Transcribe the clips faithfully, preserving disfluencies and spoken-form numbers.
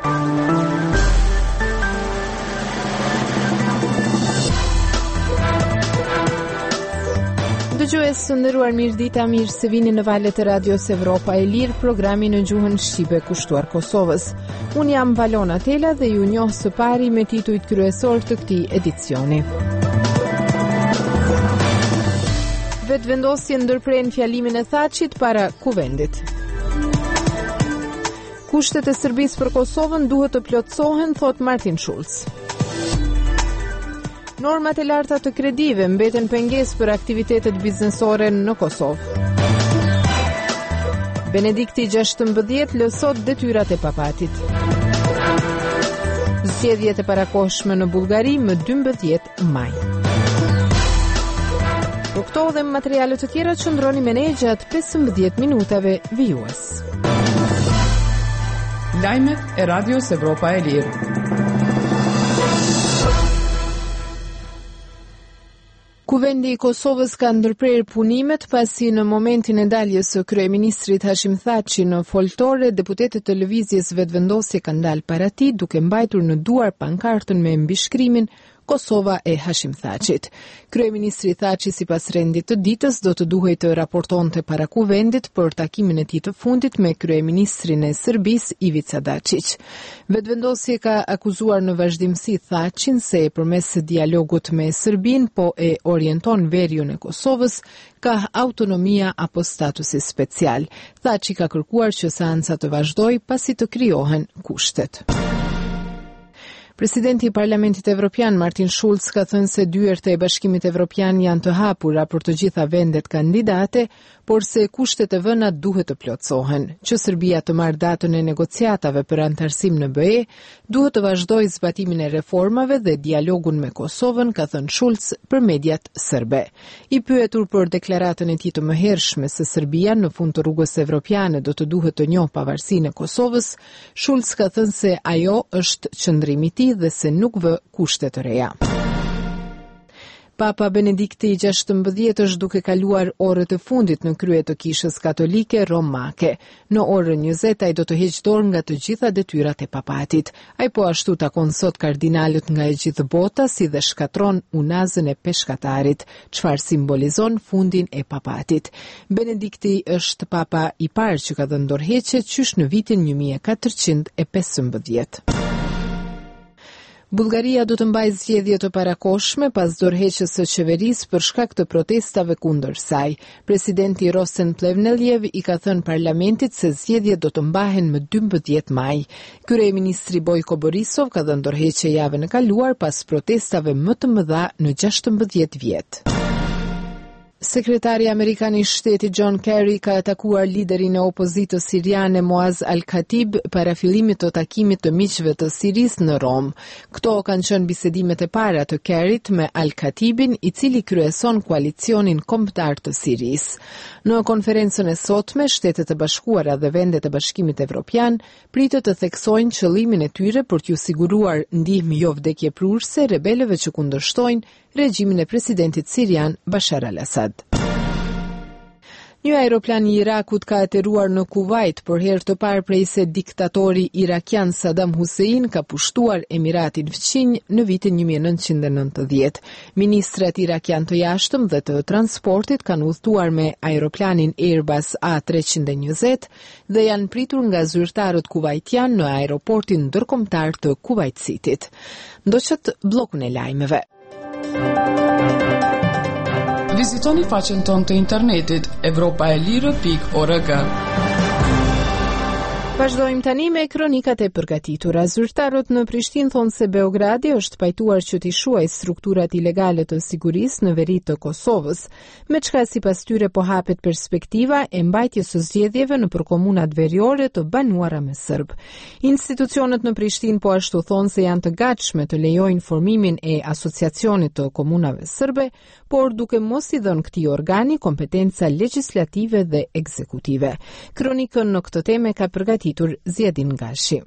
Dëgjues të nderuar, mirëdita, mirë se vini në valët e Radios Evropa e Lirë, programi në gjuhën shqipe kushtuar Kosovës. Unë jam Valona Tela dhe ju njoh së pari me titujt kryesor të këtij edicioni. Vetëvendosje ndërpren fjalimin e Thaçit para kuvendit. Kushtet e Serbisë për Kosovën duhet të plotësohen, thot Martin Schulz. Normat e larta të kredive mbeten pengesë për aktivitetet biznesore në Kosovë. Benedikti gjashtëmbëdhjetë lësot detyrat e papatit. Zgjedhjet e parakohshme në Bullgari më dymbëdhjetë maj. Për këto dhe materiale të tjera qëndroni me ne gjatë pesëmbëdhjetë minutave vijues. Lajmet e Radios Evropa e Lirë. Kuvendi i Kosovës ka ndërprer punimet pasi në momentin e daljes së kryeministrit Hashim Thaçi në foltore, deputetët të lëvizjes vetëvendosje kanë dalë para tij duke mbajtur në duar pankartën me mbishkrimin Kosova e Hashim Thaçit. Kryeministri Thaçi sipas rendit të ditës do të duhej të raportonte para kuvendit për takimin e tij të fundit me kryeministrin e Serbisë Ivica Dačić. Vetëvendosje ka akuzuar në vazhdimsi Thaçin se përmes dialogut me Serbinë po e orienton veriun e Kosovës ka autonomia apo statusi special. Thaçi ka kërkuar që seanca të vazhdojë pasi të krijohen kushtet. Presidenti i Parlamentit Evropian Martin Schulz ka thënë se dyert e Bashkimit Evropian janë të hapura për të gjitha vendet kandidate, por se kushtet e vëna duhet të plotësohen. Që Serbia të marrë datën e negociatave për antarësim në B E, duhet të vazhdojë zbatimin e reformave dhe dialogun me Kosovën, ka thënë Schulz për mediat serbe. I pyetur për deklaratën e tij të mëhershme se Serbia në fund të rrugës evropiane do të duhet të njohë pavarësinë e Kosovës, Schulz ka thënë se ajo është qëndrimi i tij dhe se nuk vë kushte të reja. Papa Benedikti i gjashtëmbëdhjetë është duke kaluar orët e fundit në krye të kishës katolike romake. Në orën njëzet ai do të heqë dorë nga të gjitha detyrat e papatit. Ai po ashtu takon sot kardinalët nga e gjithë bota, si dhe shkatron unazën e peshkatarit, çfarë simbolizon fundin e papatit. Benedikti është papa i parë që ka dhënë dorëheqje qysh në vitin një mijë e katërqind e pesëmbëdhjetë. Bullgaria do të mbajë zgjedhje të parakohshme pas dorëheqjes së qeverisë për shkak të protestave kundër saj. Presidenti Rosen Plevneliev i ka thënë parlamentit se zgjedhjet do të mbahen më dymbëdhjetë maj. Kryeministri Bojko Borisov ka dhënë dorëheqje javën e kaluar pas protestave më të mëdha në gjashtëmbëdhjetë vjet. Sekretari Amerikan i Shtetit John Kerry ka atakuar liderin e opozitës siriane Muaz al-Khatib para fillimit të takimit të miqve të Sirisë në Rom. Këto kanë qenë bisedimet e para të Kerryt me al-Khatibin, i cili kryeson koalicionin kombëtar të Sirisë. Në konferencën e sotme, Shtetet e Bashkuara dhe vendet e Bashkimit Evropian pritet të theksojnë qëllimin e tyre për t'ju siguruar ndihmë jo vdekjeprurse rebelëve që kundërshtojnë regjimin e presidentit sirian Bashar al-Assad. Një aeroplan i Irakut ka aterruar në Kuvajt për herë të parë prej se diktatori irakian Saddam Hussein ka pushtuar Emiratin Fqinj në vitin një mijë e nëntëqind e nëntëdhjetë. Ministrat irakian të jashtëm dhe të transportit kanë udhëtuar me aeroplanin Airbus A treqind e njëzet dhe janë pritur nga zyrtarët kuvajtian në aeroportin ndërkombëtar të Kuwait Cityt. Ndoqët bllokun e lajmeve. Vizitoni faqen tonë të internetit evropa e lirë pikë org. Vazhdojmë tani me kronikat e përgatitura. Zyrtarët në Prishtinë thonë se Beogradi është pajtuar që t'i shuajë strukturat ilegale të sigurisë në veri të Kosovës, me çka sipas tyre po hapet perspektiva e mbajtjes së zgjedhjeve nëpër komunat veriore të banuara me serb. Institucionet në Prishtinë po ashtu thonë se janë të gatshme të lejojnë formimin e asociacionit të komunave serbe, por duke mos i dhënë këtij organi kompetenca legjislative dhe ekzekutive. Kronikën në këtë temë ka përgatitur Zjedin Gashi.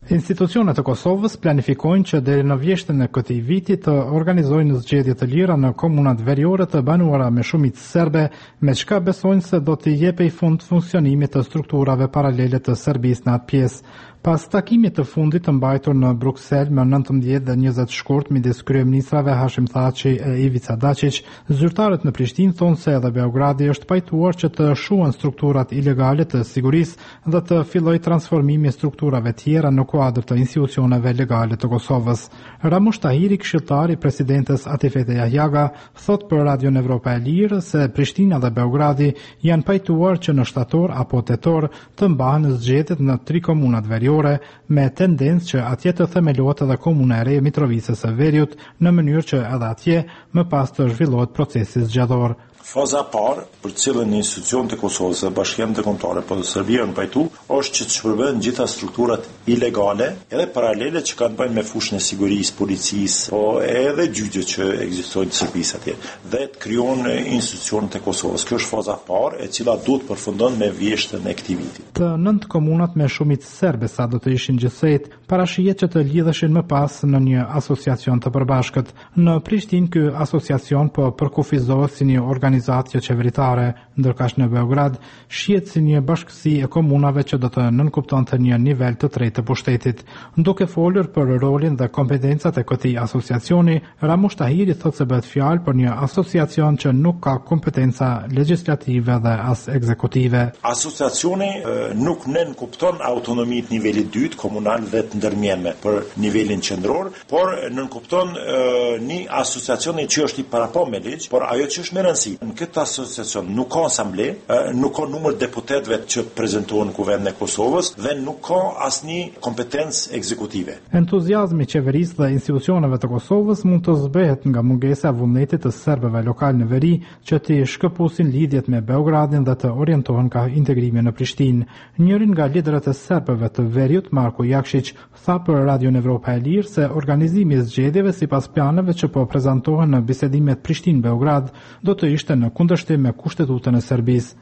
Institucionet e Kosovës planifikojnë që deri në vjeshtën e këtij viti të organizojnë zgjedhje të lira në komunat veriore të banuara me shumicë serbe, me çka besojnë se do t'i jepej fund funksionimit të strukturave paralele të Serbisë në atë pjesë. Pas takimit të fundit të mbajtur në Bruksel më nëntëmbëdhjetë dhe njëzet shkurt midis kryeministrave Hashim Thaçi e Ivica Dačić, zyrtarët në Prishtinë thonë se edhe Beogradi është pajtuar që të shuhen strukturat ilegale të sigurisë dhe të fillojë transformimi i strukturave tjera në kuadër të institucioneve legale të Kosovës. Ramush Tahiri, këshilltar i presidentes Atifete Jahjaga, thot për Radion Evropa e Lirë se Prishtina dhe Beogradi janë pajtuar që në shtator apo tetor të mbahen zgjedhjet në tri komunat veriore, me tendencë që atje të themelohet edhe komuna e re e Mitrovicës së Veriut në mënyrë që edhe atje më pas të zhvillohet procesi zgjedhor. Faza parë për cilën institucionet e Kosovës dhe bashkëpunëtorët kombëtar po të Serbia janë pajtu është që të shpërbëhen gjitha strukturat ilegale edhe paralele që kanë bënë me fushën e sigurisë, policisë, po edhe gjyqjet që ekzistojnë në Serbi atje dhe të krijon institucionet e Kosovës. Kjo është faza parë e cila duhet të përfundon me vjeshtën e këtij viti. Të nëntë komunat me shumicë serbe sa do të ishin gjithsejt, parashihet që të lidheshin më pas në një asociacion të përbashkët. Në Prishtinë ky asociacion po përkufizohet si një organizacion qeveritare, ndërkaq në Beograd shihet si një bashkësi e komunave që do të nënkuptonte një nivel të tretë të pushtetit. Duke folur për rolin dhe kompetencat e këtij asociacioni, Ramush Tahiri thotë se bëhet fjalë për një asociacion që nuk ka kompetenca legjislative dhe as ekzekutive. Asociacioni e, nuk nënkupton autonominë të nivelit dytë komunal dhe të ndërmjetme për nivelin qendror, por nënkupton e, një asociacioni që është i parapo me ligj, por ajo që është më rëndësishme në këtë asociacion nuk ka asamble, nuk ka numër deputetëve që prezantohen në Kuvendin e Kosovës dhe nuk ka asnjë kompetencë ekzekutive. Entuziazmi i qeverisë dhe institucioneve të Kosovës mund të zbehet nga mungesa e vullnetit të serbëve lokal në veri që të shkëpusin lidhjet me Beogradin dhe të orientohen ka integrimi në Prishtinë. Njërin nga liderët e serbëve të Veriut, Marko Jakšić, tha për Radion Evropa e Lirë se organizimi i zgjedhjeve sipas planeve që po prezantohen në bisedimet Prishtinë-Beograd do të ishte në kundërshtim me kushtetutën e Serbisë.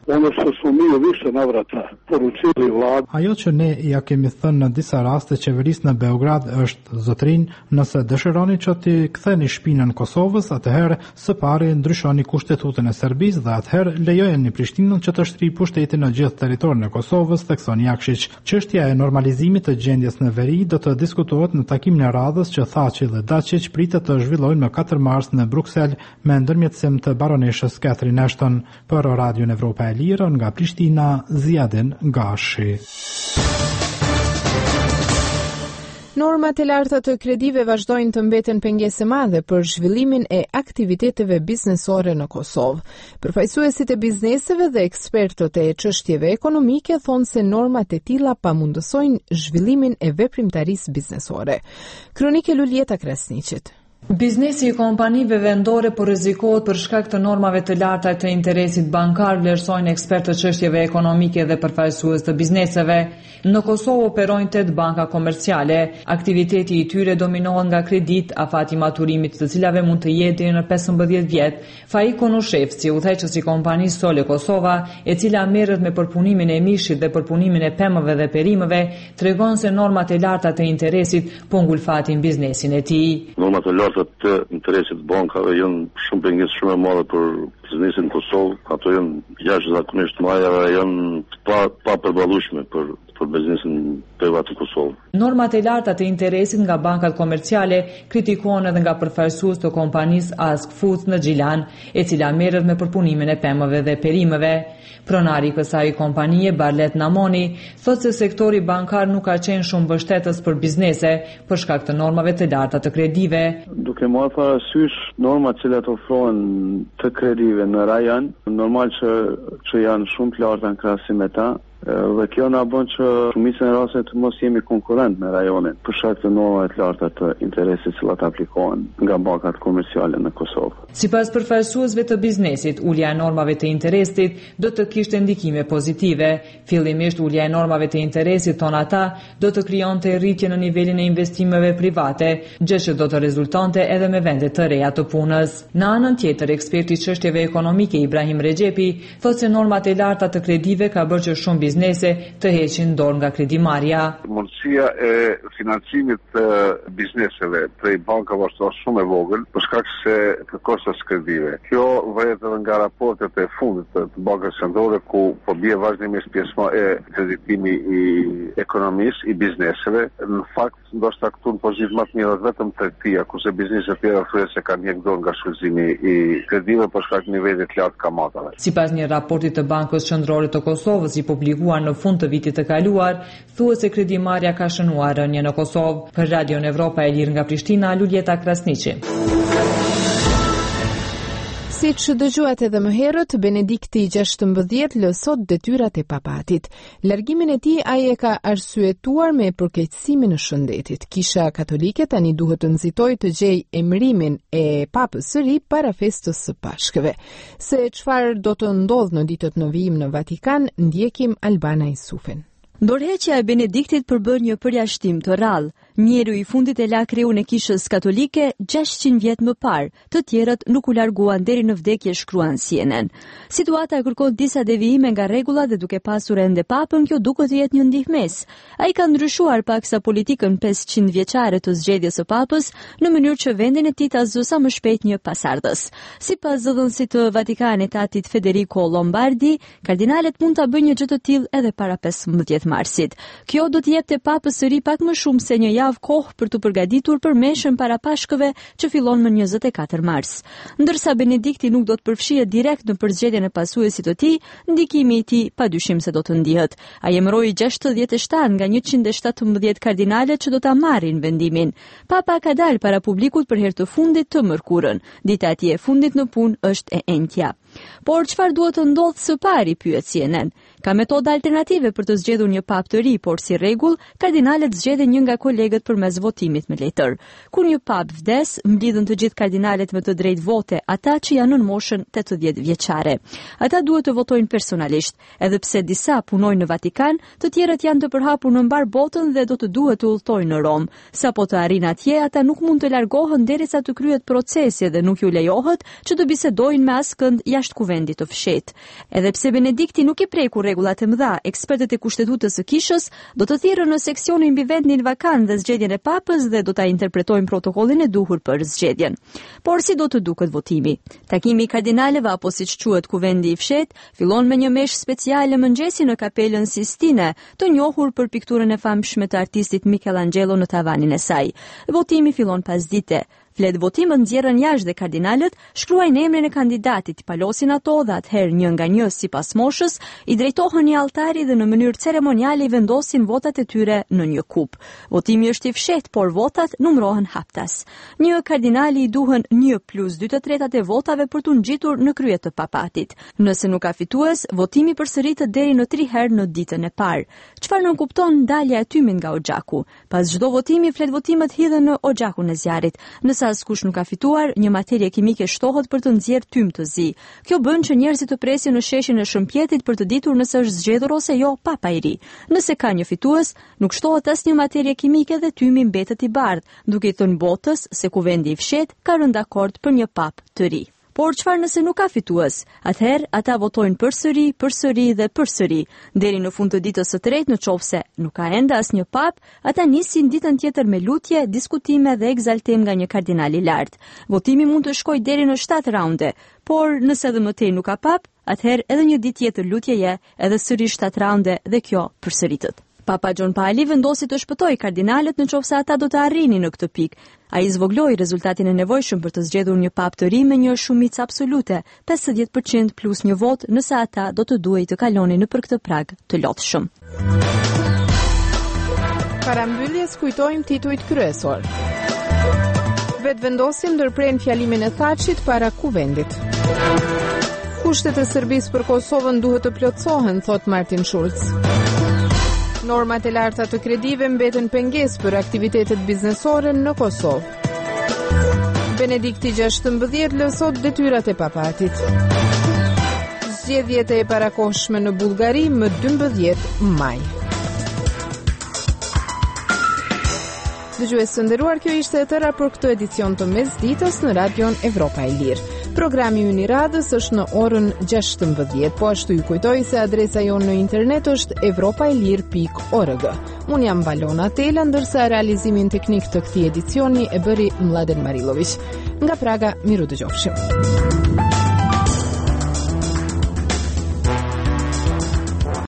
Ajo që ne ja kemi thënë në disa raste qeverisë në Beograd është zotrin, nëse dëshironi që t'i ktheni shpinën Kosovës, atëherë së pari ndryshoni kushtetutën e Serbisë dhe atëherë lejojeni Prishtinën që të shtrijë pushtetin në gjithë territorin e Kosovës, thekson Jakšić. Çështja e normalizimit të gjendjes në veri do të diskutohet në takimin e radhës që Thaçi dhe Dačić pritet të zhvillojnë më katër mars në Bruksel me ndërmjetësim të baroneshës Catherine Ashton. Për Radion Evropa e Lirë nga Prishtina, Ziadin Gashi. Normat e larta të kredive vazhdojnë të mbeten pengesë madhe për zhvillimin e aktiviteteve biznesore në Kosovë. Përfaqësuesit e bizneseve dhe ekspertët e çështjeve ekonomike thonë se normat e tilla pamundësojnë zhvillimin e veprimtarisë biznesore. Kronike Lulieta Krasniqit. Biznesi i kompanive vendore po rrezikohet për shkak të normave të larta të interesit bankar, vlerësojnë ekspertët çështjeve ekonomike dhe përfaqësues të bizneseve. Në Kosovë operojnë tetë banka komerciale. Aktiviteti i tyre dominohet nga kredit, afati maturimit të cilave mund të jetë deri në pesëmbëdhjetë vjet. Faik Konushevci, udhëheqës i kompanisë Sole Kosova, e cila merret me përpunimin e mishit dhe përpunimin e pemëve dhe perimëve, tregon se normat e larta të interesit po ngulfatin biznesin e tij. Normat e larta të interesit bankave janë shumë pengesë shumë e madhe për biznesin në Kosovë. Ato janë jashtëzakonisht mëdha dhe janë pa pa përballueshme për për biznesin privat të Kosovës. Normat e larta të interesit nga bankat komerciale kritikohen edhe nga përfaqësues të kompanisë Ask Foods në Xhilan, e cila merret me përpunimin e pemëve dhe perimëve. Pronari i kësaj kompanie, Barlet Namoni, thotë se sektori bankar nuk ka qenë shumë mbështetës për biznese për shkak të normave të larta të kredive. Duke marrë parasysh normat që ofrohen të kredive në rajon, normal që që janë shumë të larta në krahasim me ta. Dhe kjo na bën që shumicën e rasteve të mos jemi konkurrent me rajonin për shkak të normave të larta të interesit që aplikohen nga bankat komerciale në Kosovë. Sipas përfaqësuesve të biznesit, ulja e normave të interesit do të kishte ndikime pozitive. Fillimisht ulja e normave të interesit ton ata do të krijonte rritje në nivelin e investimeve private, gjë që do të rezultonte edhe me vende të reja të punës. Në anën tjetër, eksperti i çështjeve ekonomike Ibrahim Rexhepi thotë se normat e larta të kredive ka bërë që shumë biznese të heqin dorë nga kredimarrja. Mundësia e financimit të bizneseve prej bankave është shumë e vogël për shkak se kërkesës kredive. Kjo vëhet edhe nga raportet e fundit të Bankës Qendrore ku po bie vazhdimisht pjesëma e kreditimi i ekonomisë, i bizneseve. Në fakt, ndoshta këtu në pozitë më të mirë vetëm tregtia, kurse bizneset tjera thuhet se kanë një dorë nga shfrytëzimi i kredive për shkak të nivelit të lartë kamatave. Sipas një raporti të Bankës Qendrore të Kosovës i publikuar në fund të vitit të kaluar, thuhet se kredimarrja ka shënuar rënje në Kosovë. Për Radion Evropa e Lirë nga Prishtina, Luljeta Krasniqi. Si që dëgjuat edhe më herët, Benedikti gjashtëmbëdhjetë lë sot detyrat e papatit. Largimin e tij ai e ka arsyetuar me përkeqësimin e shëndetit. Kisha Katolike tani duhet të nxitojë të gjejë emërimin e papës së ri para festës së Pashkëve. Se çfarë do të ndodhë në ditët në vijim në Vatikan, ndjekim Albana Isufin. Dorëheqja e Benediktit përbër një përjashtim të rrallë. Njeriu i fundit e la kreun e kishës katolike gjashtëqind vjet më parë, të tjerët nuk u larguan deri në vdekje, shkruan C N N. Situata kërkon disa devijime nga rregullat dhe duke pasur ende papën, kjo duket të jetë një ndihmës. Ai ka ndryshuar paksa politikën pesëqind vjeçare të zgjedhjes së papës në mënyrë që vendin e tij ta zë sa më shpejt një pasardhës. Sipas zëdhënësit të Vatikanit atit Federico Lombardi, kardinalet mund ta bëjnë një gjë të tillë edhe para pesëmbëdhjetë marsit. Kjo do të jepte papës së ri pak më shumë se një javë kohë për të përgatitur për meshën para Pashkëve që fillon më njëzet e katër mars. Ndërsa Benedikti nuk do të përfshihet direkt në përzgjedhjen e pasuesit të tij, ndikimi i tij padyshim se do të ndihet. Ai emëroi gjashtëdhjetë e shtatë nga njëqind e shtatëmbëdhjetë kardinale që do ta marrin vendimin. Papa ka dalë para publikut për herë të fundit të mërkurën. Dita e tij e fundit në punë është e enjtja. Por çfarë duhet të ndodhë së pari, pyet C N N. Ka metoda alternative për të zgjedhur një pap të ri, por si rregull, kardinalet zgjedhin një nga kolegët përmes votimit me letër. Kur një pap vdes, mblidhen të gjithë kardinalet me të drejtë vote, ata që janë në moshën tetëdhjetë vjeçare. Ata duhet të votojnë personalisht, edhe pse disa punojnë në Vatikan, të tjerët janë të përhapur në mbar botën dhe do të duhet të udhtojnë në Rom. Sapo të arrin atje, ata nuk mund të largohen derisa të kryhet procesi dhe nuk ju lejohet që të bisedojnë me askënd jashtë kuvendit të fshehtë. Edhe pse Benedikti nuk i prekur rregullat e mëdha, ekspertët e kushtetutës së kishës do të thirrën në seksionin mbi vendin vakan dhe zgjedhjen e papës dhe do ta interpretojnë protokollin e duhur për zgjedhjen. Por si do të duket votimi? Takimi i kardinaleve apo siç quhet kuvendi i fshehtë fillon me një meshë speciale mëngjesi në kapelën Sistine, të njohur për pikturën e famshme të artistit Michelangelo në tavanin e saj. Votimi fillon pasdite. Flet votimët nxjerrën jashtë dhe kardinalët shkruajnë emrin e kandidatit, palosin ato dhe atëherë një nga një sipas moshës i drejtohen një altari dhe në mënyrë ceremoniale i vendosin votat e tyre në një kup. Votimi është i fshehtë, por votat numërohen haptas. Një kardinali i duhen një plus dy të tretat e votave për të ngjitur në krye të papatit. Nëse nuk ka fitues, votimi përsëritet deri në tri herë në ditën e parë. Çfarë nënkupton dalja e tymit nga Oxhaku? Pas çdo votimi, flet votimet hidhen në Oxhakun e zjarrit. Nëse askush nuk ka fituar, një materie kimike shtohet për të nxjerrë tym të zi. Kjo bën që njerëzit të presin në sheshin e shëmpjetit për të ditur nëse është zgjedhur ose jo papa i ri. Nëse ka një fitues, nuk shtohet asnjë materie kimike dhe tymi mbetet i bardhë, duke i thënë botës se kuvendi i fshehtë ka rënë dakord për një pap të ri. Por çfarë nëse nuk ka fitues? Atëherë ata votojnë përsëri, përsëri dhe përsëri, deri në fund të ditës së tretë, nëse nuk ka ende asnjë pap, ata nisin ditën tjetër me lutje, diskutime dhe egzaltim nga një kardinal i lartë. Votimi mund të shkojë deri në shtatë raunde, por nëse edhe më tej nuk ka pap, atëherë edhe një ditë tjetër lutjeje, edhe sërish shtatë raunde dhe kjo përsëritet. Papa John Paul vendosi të shpëtojë kardinalet nëse ata do të arrinin në këtë pikë. Ai zvogloi rezultatin e nevojshëm për të zgjedhur një pap të ri me një shumicë absolute, pesëdhjetë përqind plus një vot, nëse ata do të duhej të kalonin nëpër këtë prag të lodhshëm. Para mbylljes kujtojmë titujt kryesor. Vetëvendosjen ndërpren fjalimin e Thaçit para kuvendit. Kushtet e Serbisë për Kosovën duhet të plotësohen, thot Martin Schulz. Normat e larta të kredive mbeten pengesë për aktivitetet biznesore në Kosovë. Benedikti gjashtëmbëdhjetë lë sot detyrat e papatit. Zgjedhjet e parakohshme në Bullgari më dymbëdhjetë maj. Dëgjues të nderuar, kjo ishte e tëra për këtë edicion të mesditës në Radion Evropa e Lirë. Programi ynë i radhës është në orën gjashtëmbëdhjetë, po ashtu ju kujtoj se adresa jonë në internet është evropaelir pikë org. Unë jam Valona Tela, ndërsa realizimin teknik të këtij edicioni e bëri Mladen Marilović. Nga Praga, miru dëgjofshim.